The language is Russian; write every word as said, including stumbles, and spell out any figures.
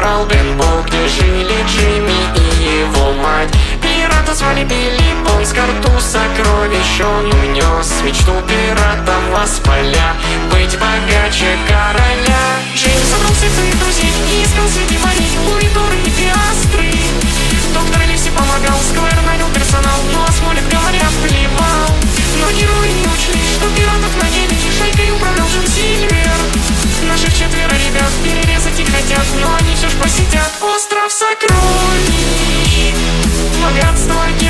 Коралл Бенбоу, где жили Джимми и его мать. Пирата звали Билли Бонс, карту сокровищ он унес. Мечту пирата в поля быть богаче короля. Джеймс собрал всех своих друзей и искал среди морей помидоры и пиастры. Доктор Ливси помогал, Сквайр нанял персонал, ну а Смолет, говоря, плевал. Но герои не учли, что пиратов на небе шайкой управлял Джон Сильвер. Наших четверо ребят перерезать их хотят, но они все ж посетят остров сокровищ. Богатство